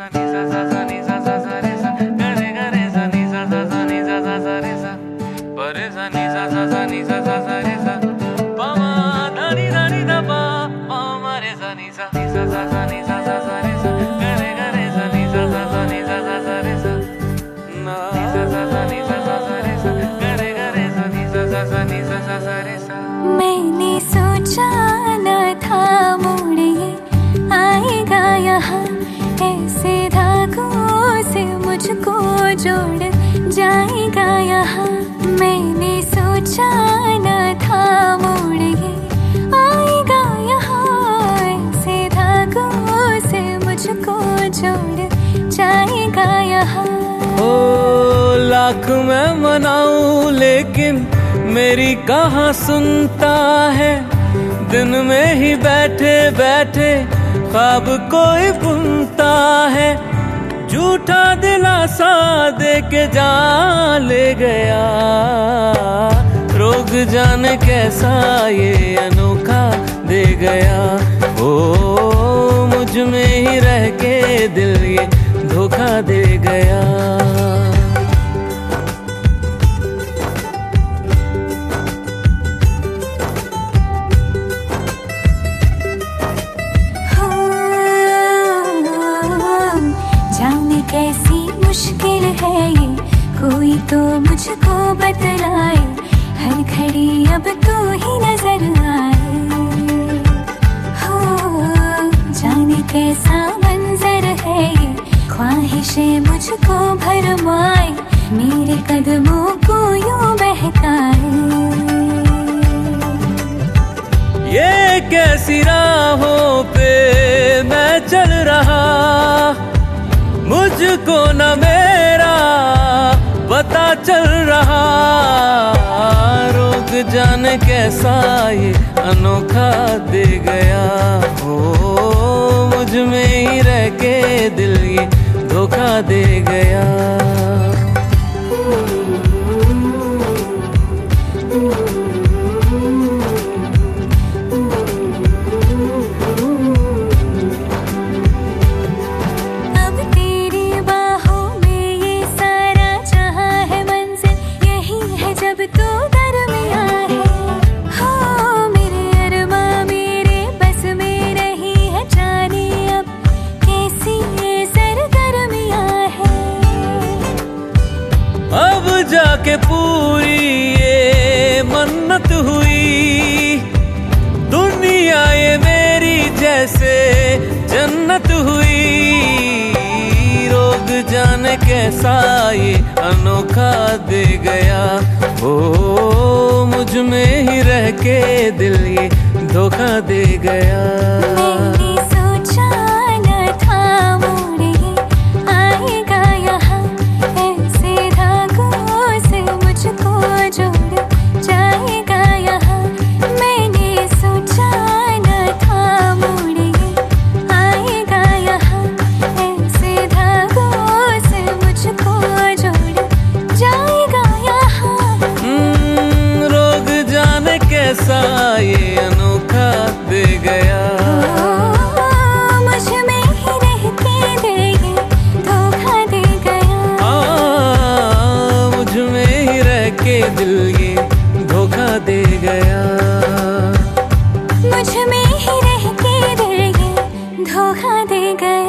सा नी सा सा सा नी सा सा सा रे सा ग रे सा नी सा सा सा नी सा सा सा रे सा प रे सा नी सा सा सा नी सा सा सा रे सा प म ध नी ध प म रे सा नी सा सा नी सा सा सा रे सा ग रे सा नी सा सा सा नी सा सा सा रे सा ना नी सा सा सा नी सा सा सा रे सा ग रे सा नी सा सा सा नी सा सा सा रे सा। मैंने सोचा न था मोड़ ये आएगा यहाँ, ऐसे धागों से मुझको जोड़ जाएगा यहाँ। मैंने सोचा न था मोड़ ये आएगा यहाँ, ऐसे धागों से मुझको जोड़ जाएगा यहाँ। ओ लाख मैं मनाऊं लेकिन मेरी कहाँ सुनता है, दिन में ही बैठे बैठे ख्वाब कोई बुनता है। झूठा दिलासा दे के जान ले गया, रोग जाने कैसा ये अनोखा दे गया। ओ मुझ में ही रह के दिल ये धोखा दे गया। कैसी मुश्किल है ये, कोई तो मुझको बतलाए। हर घड़ी अब तू ही नजर आए। हो जाने कैसा मंजर है ये, ख्वाहिशें मुझको भरमाए। मेरे कदमों को यूं बहकाए। ये कैसी राहों पे मैं चल रहा, मुझको न मेरा पता चल रहा। रोग जाने कैसा ये अनोखा दे गया। हो मुझ में ही रह के दिल ये धोखा दे गया। अब जाके पूरी ये मन्नत हुई, दुनिया ये मेरी जैसे जन्नत हुई। रोग जाने कैसा ये अनोखा दे गया। ओ मुझ में ही रह के दिल ये धोखा दे गया। मैंने सोचा न था मोड़ ये आएगा यहाँ, ऐसे धागों से मुझको जोड़ जाएगा यहाँ। मैंने सोचा न था मोड़ ये आएगा यहाँ, ऐसे धागों से मुझको जोड़ जाएगा यहाँ। रोग जाने कैसा ये अनोखा दे गया। मुझ में ही रह के दिल ये धोखा दे गया। मुझ में ही रह के दिल ये धोखा दे गया। मुझ में ही रह के दिल ये धोखा दे गया।